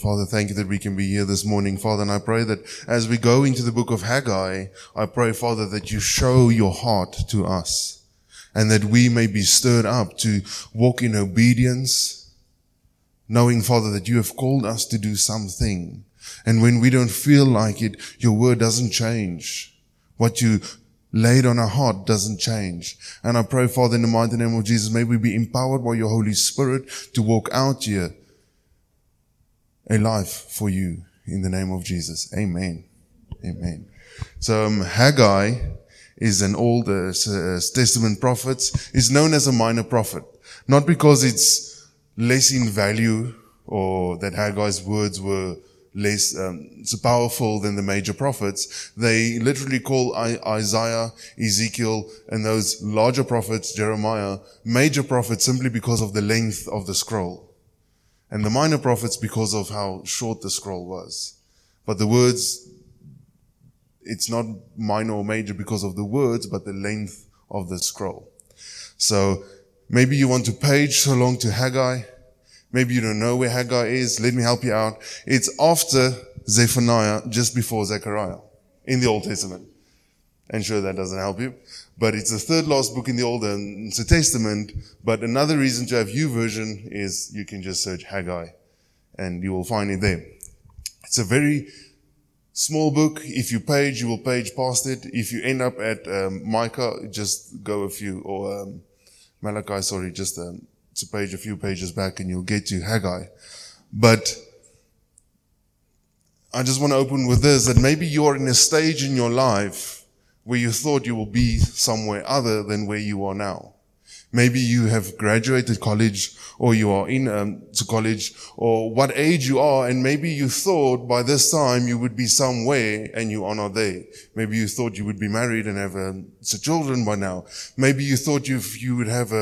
Father, thank you that we can be here this morning, Father, and I pray that as we go into the book of Haggai, I pray, Father, that you show your heart to us and that we may be stirred up to walk in obedience, knowing, Father, that you have called us to do something. And when we don't feel like it, your word doesn't change. What you laid on our heart doesn't change. And I pray, Father, in the mighty name of Jesus, may we be empowered by your Holy Spirit to walk out here a life for you in the name of Jesus. Amen. Amen. So Haggai is an Old Testament prophet. Is known as a minor prophet. Not because it's less in value or that Haggai's words were less so powerful than the major prophets. They literally call Isaiah, Ezekiel, and those larger prophets, Jeremiah, major prophets simply because of the length of the scroll. And the minor prophets because of how short the scroll was. But the words, it's not minor or major because of the words, but the length of the scroll. So maybe you want to page along to Haggai. Maybe you don't know where Haggai is. Let me help you out. It's after Zephaniah, just before Zechariah in the Old Testament. And sure, that doesn't help you. But it's the third last book in the Old Testament. But another reason to have YouVersion is you can just search Haggai and you will find it there. It's a very small book. If you page, you will page past it. If you end up at Micah, just go a few, or Malachi, sorry, just to page a few pages back and you'll get to Haggai. But I just want to open with this, that maybe you're in a stage in your life where you thought you will be somewhere other than where you are now. Maybe you have graduated college, or you are in to college, or what age you are, and maybe you thought by this time you would be somewhere and you are not there. Maybe you thought you would be married and have children by now. Maybe you thought you would have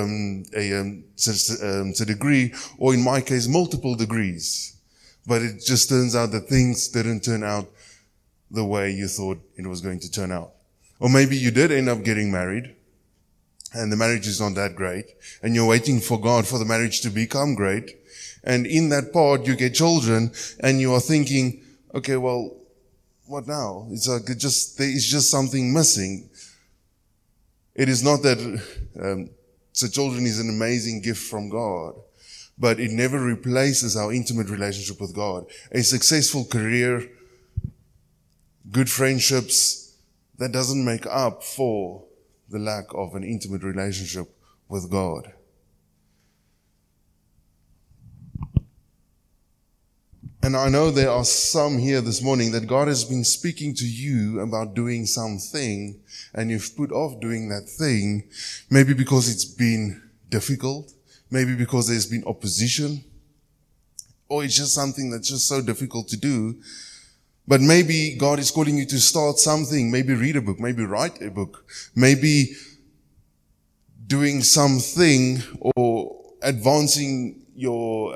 a degree, or in my case, multiple degrees. But it just turns out that things didn't turn out the way you thought it was going to turn out. Or maybe you did end up getting married and the marriage is not that great and you're waiting for God for the marriage to become great. And in that part, you get children and you are thinking, okay, well, what now? It's like there is just something missing. It is not that, so children is an amazing gift from God, but it never replaces our intimate relationship with God. A successful career, good friendships, that doesn't make up for the lack of an intimate relationship with God. And I know there are some here this morning that God has been speaking to you about doing something, and you've put off doing that thing, maybe because it's been difficult, maybe because there's been opposition, or it's just something that's just so difficult to do. But maybe God is calling you to start something, maybe read a book, maybe write a book, maybe doing something or advancing your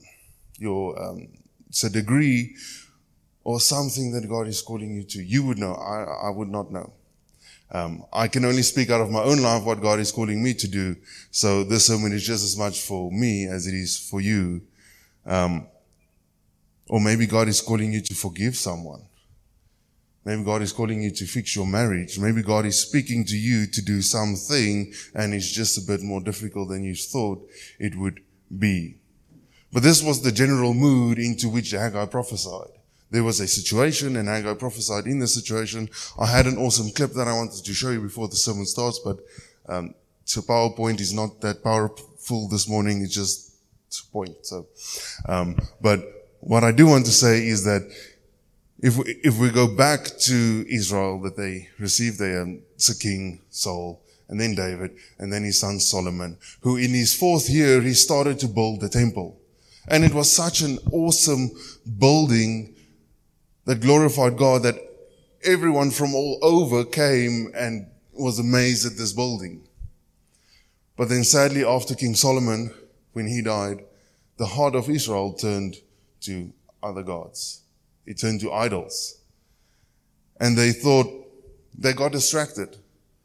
degree or something that God is calling you to. You would know. I would not know. I can only speak out of my own life what God is calling me to do. So this sermon is just as much for me as it is for you. Or maybe God is calling you to forgive someone. Maybe God is calling you to fix your marriage. Maybe God is speaking to you to do something and it's just a bit more difficult than you thought it would be. But this was the general mood into which Haggai prophesied. There was a situation and Haggai prophesied in the situation. I had an awesome clip that I wanted to show you before the sermon starts, but so PowerPoint is not that powerful this morning. It's just a point. So, but what I do want to say is that if we go back to Israel, that they received their king Saul, and then David, and then his son Solomon, who in his 4th year, he started to build the temple. And it was such an awesome building that glorified God that everyone from all over came and was amazed at this building. But then sadly, after King Solomon, when he died, the heart of Israel turned to other gods. It turned to idols. And they got distracted.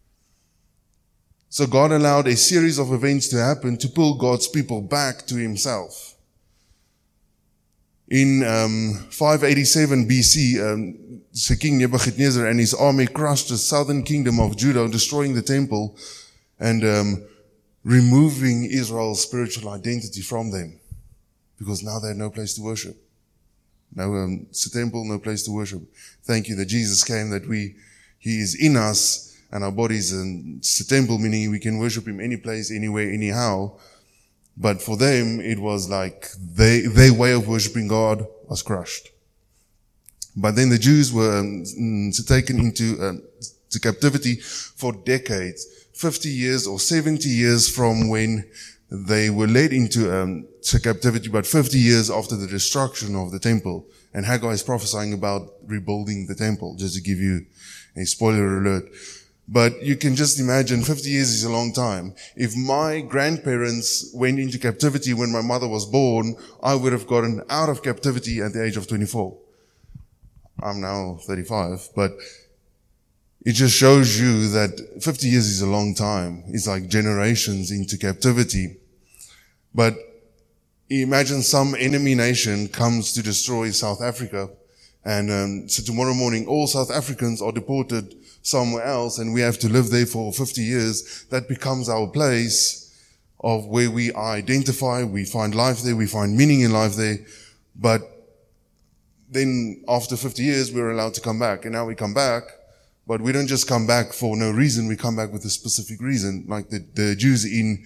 So God allowed a series of events to happen to pull God's people back to himself. In 587 BC, so King Nebuchadnezzar and his army crushed the southern kingdom of Judah, destroying the temple and removing Israel's spiritual identity from them, because now they had no place to worship. No, it's a temple, no place to worship. Thank you that Jesus came, that He is in us, and our bodies, and it's a temple, meaning we can worship Him any place, anywhere, anyhow. But for them, it was like their way of worshiping God was crushed. But then the Jews were taken into captivity for decades, 50 years or 70 years from when they were led into captivity, but 50 years after the destruction of the temple. And Haggai is prophesying about rebuilding the temple, just to give you a spoiler alert. But you can just imagine 50 years is a long time. If my grandparents went into captivity when my mother was born, I would have gotten out of captivity at the age of 24. I'm now 35, but it just shows you that 50 years is a long time. It's like generations into captivity. But imagine some enemy nation comes to destroy South Africa, and so tomorrow morning all South Africans are deported somewhere else, and we have to live there for 50 years. That becomes our place of where we identify, we find life there, we find meaning in life there. But then after 50 years, we're allowed to come back. And now we come back, but we don't just come back for no reason. We come back with a specific reason. Like the Jews in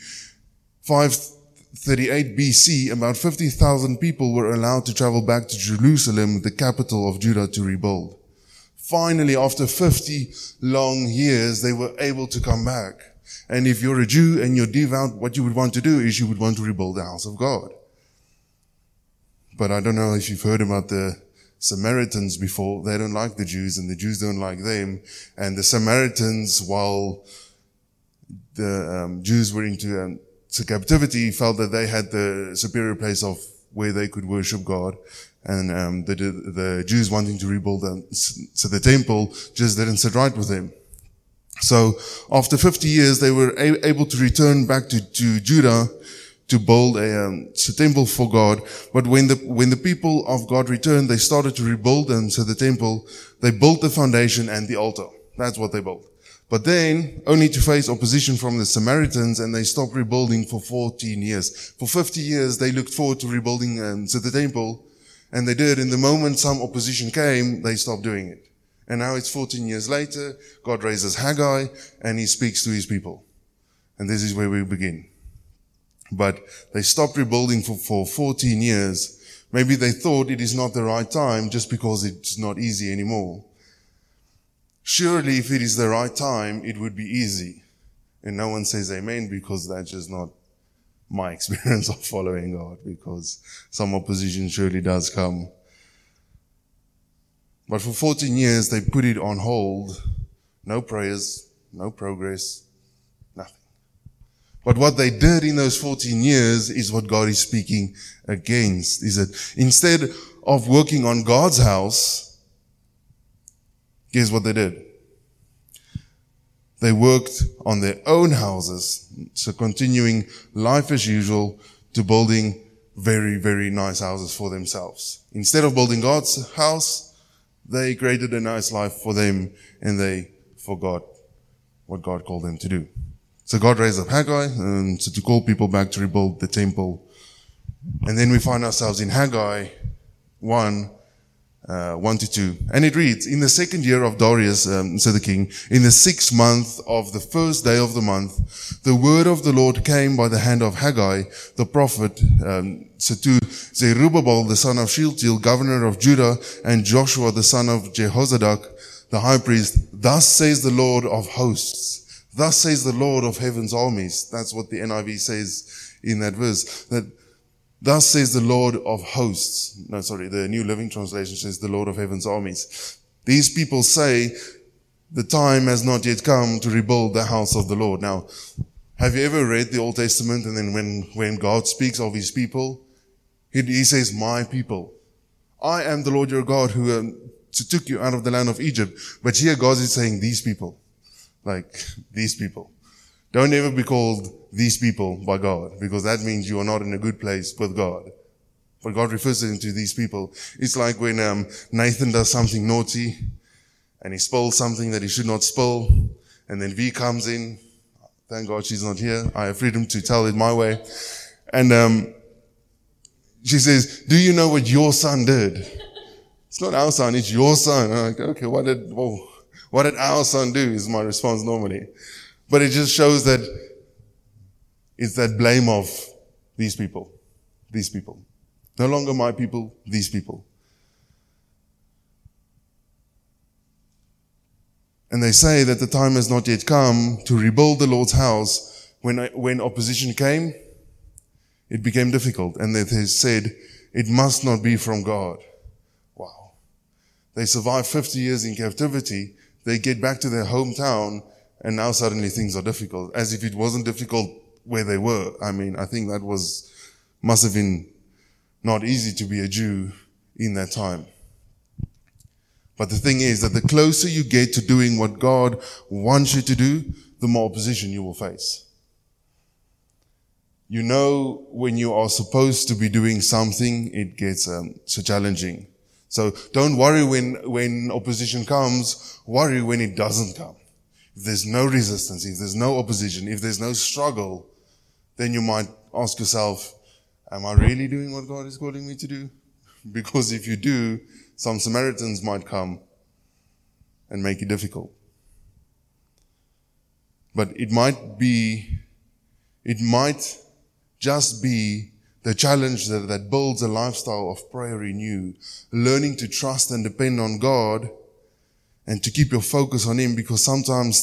538 BC, about 50,000 people were allowed to travel back to Jerusalem, the capital of Judah, to rebuild. Finally, after 50 long years, they were able to come back. And if you're a Jew and you're devout, what you would want to do is you would want to rebuild the house of God. But I don't know if you've heard about the Samaritans before. They don't like the Jews, and the Jews don't like them. And the Samaritans, while the Jews were into captivity, felt that they had the superior place of where they could worship God. And the Jews wanting to rebuild so the temple just didn't sit right with them. So after 50 years, they were able to return back to Judah to build a temple for God. But when the people of God returned, they started to rebuild the temple. They built the foundation and the altar. That's what they built. But then, only to face opposition from the Samaritans, and they stopped rebuilding for 14 years. For 50 years, they looked forward to rebuilding the temple. And they did, and the moment some opposition came, they stopped doing it. And now it's 14 years later, God raises Haggai, and He speaks to His people. And this is where we begin. But they stopped rebuilding for 14 years. Maybe they thought it is not the right time just because it's not easy anymore. Surely if it is the right time, it would be easy. And no one says amen, because that's just not my experience of following God, because some opposition surely does come. But for 14 years, they put it on hold. No prayers, no progress, nothing. But what they did in those 14 years is what God is speaking against. Is that instead of working on God's house, guess what they did? They worked on their own houses, so continuing life as usual to building very, very nice houses for themselves. Instead of building God's house, they created a nice life for them, and they forgot what God called them to do. So God raised up Haggai to call people back to rebuild the temple. And then we find ourselves in Haggai 1, 1-2. And it reads, in the second year of Darius, so the king, in the 6th month of the first day of the month, the word of the Lord came by the hand of Haggai, the prophet, so to Zerubbabel, the son of Shealtiel, governor of Judah, and Joshua, the son of Jehozadak, the high priest. Thus says the Lord of hosts. Thus says the Lord of heaven's armies. That's what the NIV says in that verse. That thus says the Lord of hosts. No, sorry, the New Living Translation says the Lord of heaven's armies. These people say the time has not yet come to rebuild the house of the Lord. Now, have you ever read the Old Testament, and then when God speaks of His people, He says, my people. I am the Lord your God who took you out of the land of Egypt. But here God is saying these people. Like, these people. Don't ever be called these people by God, because that means you are not in a good place with God. But God refers them to these people. It's like when Nathan does something naughty and he spills something that he should not spill, and then V comes in. Thank God she's not here. I have freedom to tell it my way. And she says, do you know what your son did? It's not our son, it's your son. I'm like, okay, what did our son do is my response normally. But it just shows that it's that blame of these people. No longer my people, these people. And they say that the time has not yet come to rebuild the Lord's house. When opposition came, it became difficult. And they said, it must not be from God. Wow. They survived 50 years in captivity. They get back to their hometown, and now suddenly things are difficult. As if it wasn't difficult where they were. I mean, I think that must have been not easy to be a Jew in that time. But the thing is that the closer you get to doing what God wants you to do, the more opposition you will face. You know, when you are supposed to be doing something, it gets so challenging. So don't worry when opposition comes, worry when it doesn't come. If there's no resistance, if there's no opposition, if there's no struggle, then you might ask yourself, am I really doing what God is calling me to do? Because if you do, some Samaritans might come and make it difficult. But it might just be the challenge that builds a lifestyle of prayer in you, learning to trust and depend on God and to keep your focus on Him, because sometimes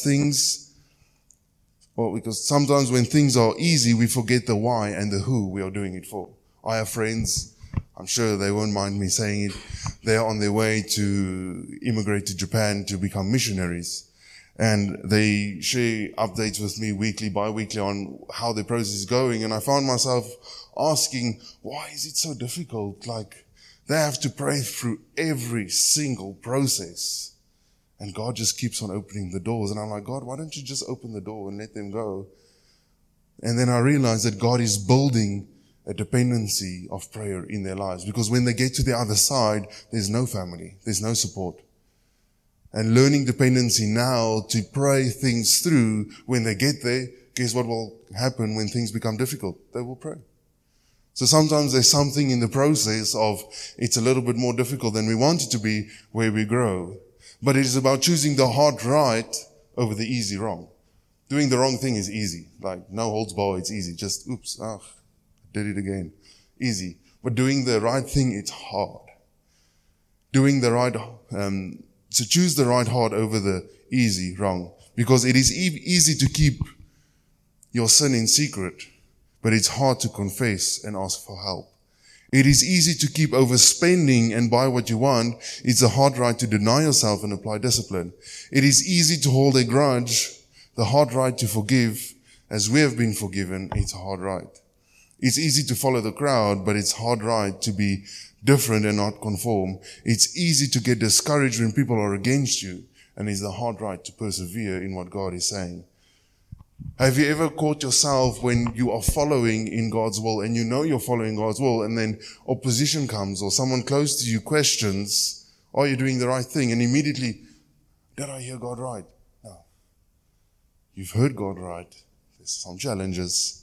when things are easy, we forget the why and the who we are doing it for. I have friends, I'm sure they won't mind me saying it, they're on their way to immigrate to Japan to become missionaries. And they share updates with me weekly, bi-weekly on how the process is going. And I found myself asking, why is it so difficult? Like, they have to pray through every single process. And God just keeps on opening the doors. And I'm like, God, why don't you just open the door and let them go? And then I realized that God is building a dependency of prayer in their lives. Because when they get to the other side, there's no family, there's no support. And learning dependency now to pray things through when they get there, guess what will happen when things become difficult? They will pray. So sometimes there's something in the process of it's a little bit more difficult than we want it to be where we grow. But it is about choosing the hard right over the easy wrong. Doing the wrong thing is easy. Like, no holds barred, it's easy. Just, did it again. Easy. But doing the right thing, it's hard. So choose the right heart over the easy wrong. Because it is easy to keep your sin in secret, but it's hard to confess and ask for help. It is easy to keep overspending and buy what you want. It's a hard right to deny yourself and apply discipline. It is easy to hold a grudge. The hard right to forgive as we have been forgiven. It's a hard right. It's easy to follow the crowd, but it's hard right to be different and not conform. It's easy to get discouraged when people are against you, and it's the hard right to persevere in what God is saying. Have you ever caught yourself when you are following in God's will and you know you're following God's will, and then opposition comes or someone close to you questions, are you doing the right thing? And immediately, did I hear God right? No. You've heard God right. There's some challenges.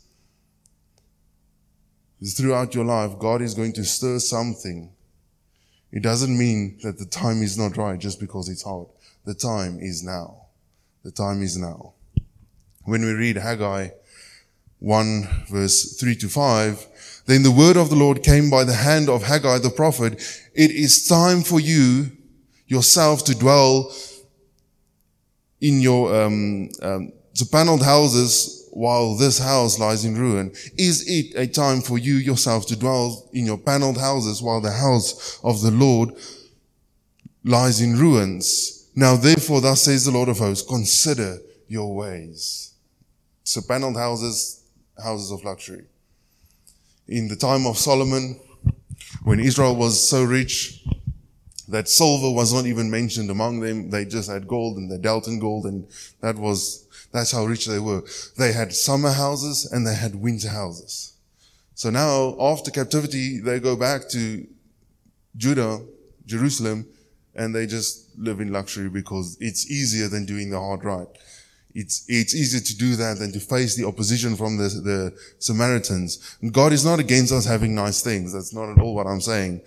Throughout your life, God is going to stir something. It doesn't mean that the time is not right just because it's hard. The time is now. The time is now. When we read Haggai 1 verse 3-5, then the word of the Lord came by the hand of Haggai the prophet. It is time for you yourself to dwell in your paneled houses while this house lies in ruin. Is it a time for you yourself to dwell in your paneled houses while the house of the Lord lies in ruins? Now therefore, thus says the Lord of hosts, consider your ways. So paneled houses, houses of luxury. In the time of Solomon, when Israel was so rich that silver was not even mentioned among them, they just had gold and they dealt in gold, and that's how rich they were. They had summer houses and they had winter houses. So now, after captivity, they go back to Judah, Jerusalem, and they just live in luxury because it's easier than doing the hard right. It's easier to do that than to face the opposition from the Samaritans. And God is not against us having nice things. That's not at all what I'm saying.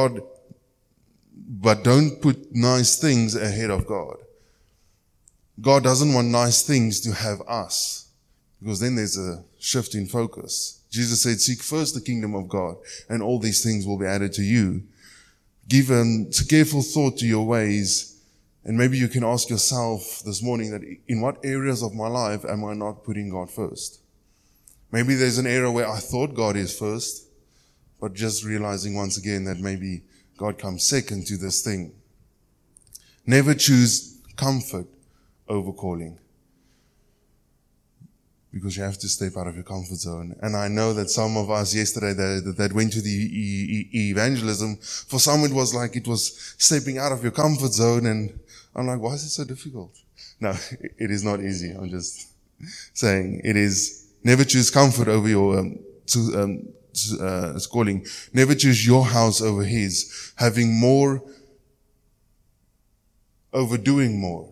But don't put nice things ahead of God. God doesn't want nice things to have us, because then there's a shift in focus. Jesus said, seek first the kingdom of God, and all these things will be added to you. Give careful thought to your ways, and maybe you can ask yourself this morning that in what areas of my life am I not putting God first? Maybe there's an area where I thought God is first, but just realizing once again that maybe God comes second to this thing. Never choose comfort over calling, because you have to step out of your comfort zone. And I know that some of us yesterday that went to the evangelism, for some it was like it was stepping out of your comfort zone, and I'm like, why is it so difficult? No, it is not easy. I'm just saying it is. Never choose comfort over your calling. Never choose your house over his. Having more over doing more.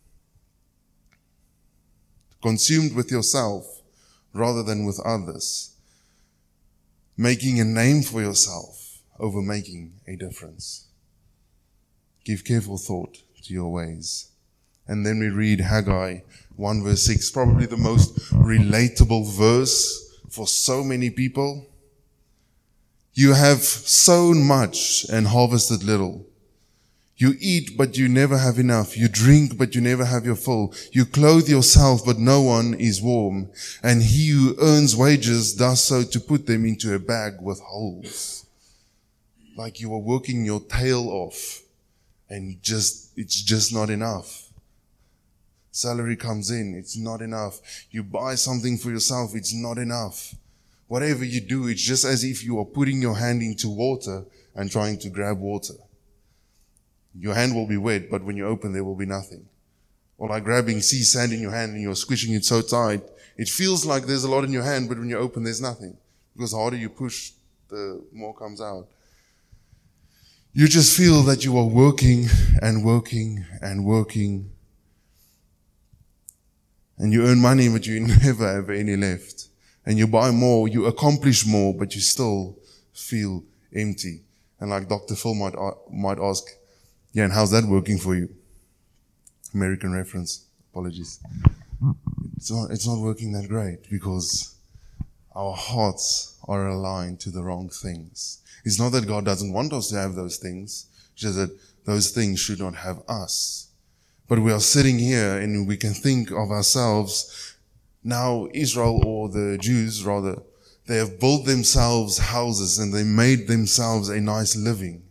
Consumed with yourself rather than with others. Making a name for yourself over making a difference. Give careful thought to your ways. And then we read Haggai 1 verse 6, probably the most relatable verse for so many people. You have sown much and harvested little. You eat, but you never have enough. You drink, but you never have your fill. You clothe yourself, but no one is warm. And he who earns wages does so to put them into a bag with holes. Like you are working your tail off, and it's just not enough. Salary comes in, it's not enough. You buy something for yourself, it's not enough. Whatever you do, it's just as if you are putting your hand into water and trying to grab water. Your hand will be wet, but when you open, there will be nothing. Or like grabbing sea sand in your hand and you're squishing it so tight, it feels like there's a lot in your hand, but when you open, there's nothing. Because the harder you push, the more comes out. You just feel that you are working and working and working. And you earn money, but you never have any left. And you buy more, you accomplish more, but you still feel empty. And like Dr. Phil might ask, yeah, and how's that working for you? American reference. Apologies. It's not working that great because our hearts are aligned to the wrong things. It's not that God doesn't want us to have those things. It's just that those things should not have us. But we are sitting here and we can think of ourselves now, Israel, or the Jews rather, they have built themselves houses and they made themselves a nice living.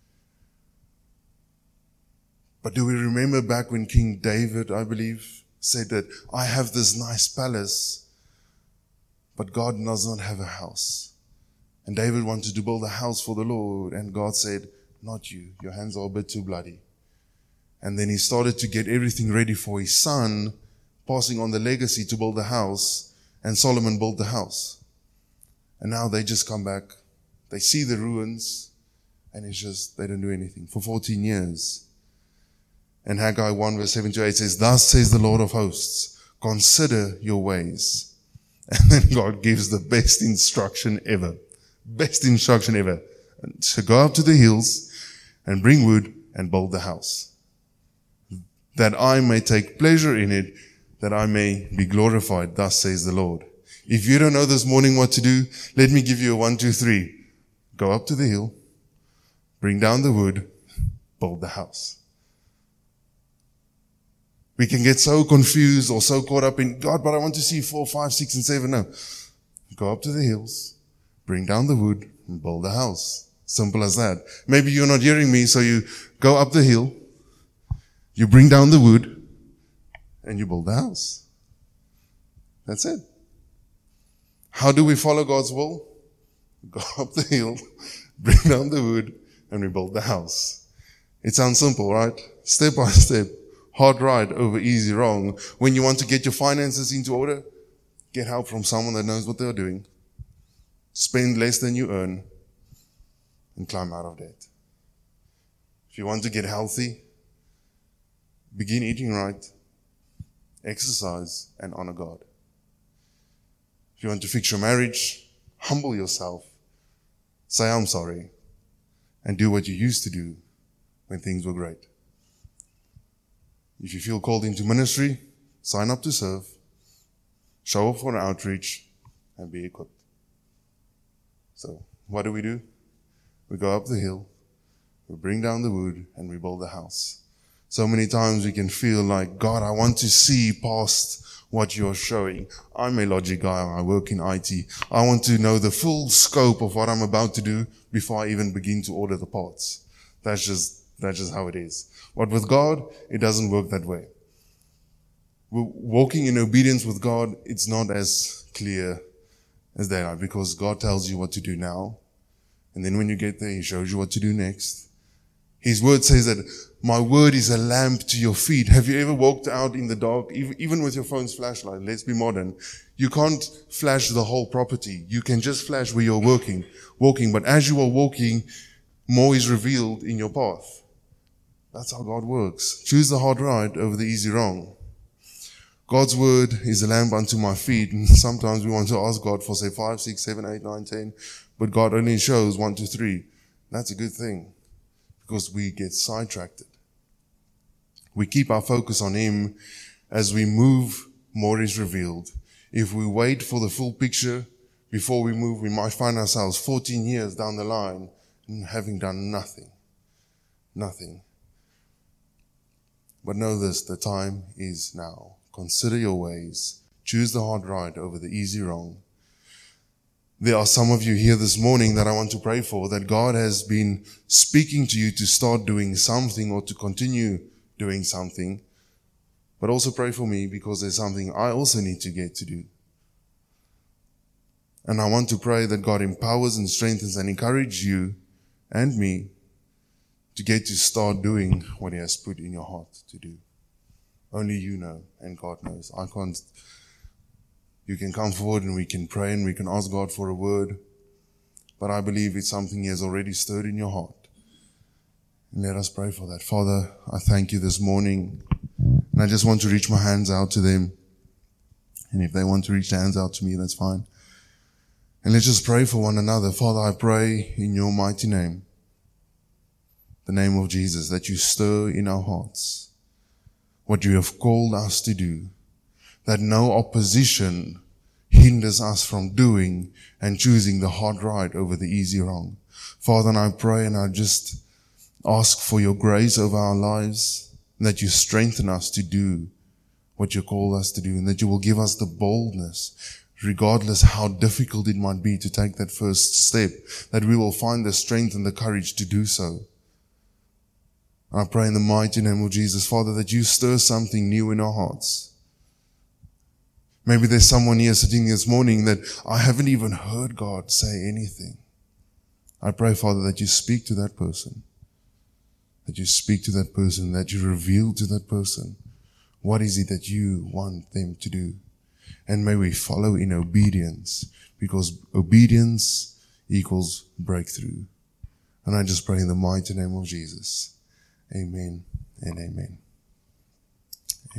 But do we remember back when King David, I believe, said that I have this nice palace, but God does not have a house. And David wanted to build a house for the Lord, and God said, not you, your hands are a bit too bloody. And then he started to get everything ready for his son, passing on the legacy to build the house, and Solomon built the house. And now they just come back, they see the ruins, and it's just, they don't do anything for 14 years. And Haggai 1 verse 7 to 8 says, thus says the Lord of hosts, consider your ways. And then God gives the best instruction ever. Best instruction ever. So go up to the hills and bring wood and build the house, that I may take pleasure in it, that I may be glorified. Thus says the Lord. If you don't know this morning what to do, let me give you a 1, 2, 3. Go up to the hill, bring down the wood, build the house. We can get so confused or so caught up in, God, but I want to see 4, 5, 6, and 7. No. Go up to the hills, bring down the wood, and build a house. Simple as that. Maybe you're not hearing me, so you go up the hill, you bring down the wood, and you build the house. That's it. How do we follow God's will? Go up the hill, bring down the wood, and we build the house. It sounds simple, right? Step by step. Hard right over easy wrong. When you want to get your finances into order, get help from someone that knows what they're doing. spend less than you earn, and climb out of debt. If you want to get healthy, begin eating right, exercise, and honor God. If you want to fix your marriage, humble yourself, say I'm sorry, and do what you used to do when things were great. If you feel called into ministry, sign up to serve, show up for an outreach, and be equipped. So, what do? We go up the hill, we bring down the wood, and we build the house. So many times we can feel like, God, I want to see past what you're showing. I'm a logic guy, I work in IT. I want to know the full scope of what I'm about to do before I even begin to order the parts. That's just how it is. But with God, it doesn't work that way. Walking in obedience with God, it's not as clear as that are, because God tells you what to do now. And then when you get there, He shows you what to do next. His word says that my word is a lamp to your feet. Have you ever walked out in the dark, even with your phone's flashlight? Let's be modern. You can't flash the whole property. You can just flash where you're walking. But as you are walking, more is revealed in your path. That's how God works. Choose the hard right over the easy wrong. God's word is a lamp unto my feet. And sometimes we want to ask God for, say, 5, 6, 7, 8, 9, 10. But God only shows 1 to 3. That's a good thing, because we get sidetracked. We keep our focus on Him. As we move, more is revealed. If we wait for the full picture before we move, we might find ourselves 14 years down the line and having done nothing. Nothing. But know this, the time is now. Consider your ways. Choose the hard right over the easy wrong. There are some of you here this morning that I want to pray for, that God has been speaking to you to start doing something or to continue doing something. But also pray for me, because there's something I also need to get to do. And I want to pray that God empowers and strengthens and encourages you and me to get to start doing what He has put in your heart to do. Only you know, and God knows. I can't. You can come forward and we can pray and we can ask God for a word. But I believe it's something He has already stirred in your heart. And let us pray for that. Father, I thank You this morning. And I just want to reach my hands out to them. And if they want to reach their hands out to me, that's fine. And let's just pray for one another. Father, I pray in Your mighty name, the name of Jesus, that You stir in our hearts what You have called us to do, that no opposition hinders us from doing and choosing the hard right over the easy wrong. Father, and I pray and I just ask for Your grace over our lives, and that You strengthen us to do what You call us to do, and that You will give us the boldness, regardless how difficult it might be, to take that first step, that we will find the strength and the courage to do so. I pray in the mighty name of Jesus, Father, that You stir something new in our hearts. Maybe there's someone here sitting this morning that I haven't even heard God say anything. I pray, Father, that You speak to that person. That You speak to that person, that You reveal to that person what is it that You want them to do. And may we follow in obedience, because obedience equals breakthrough. And I just pray in the mighty name of Jesus. Amen and amen.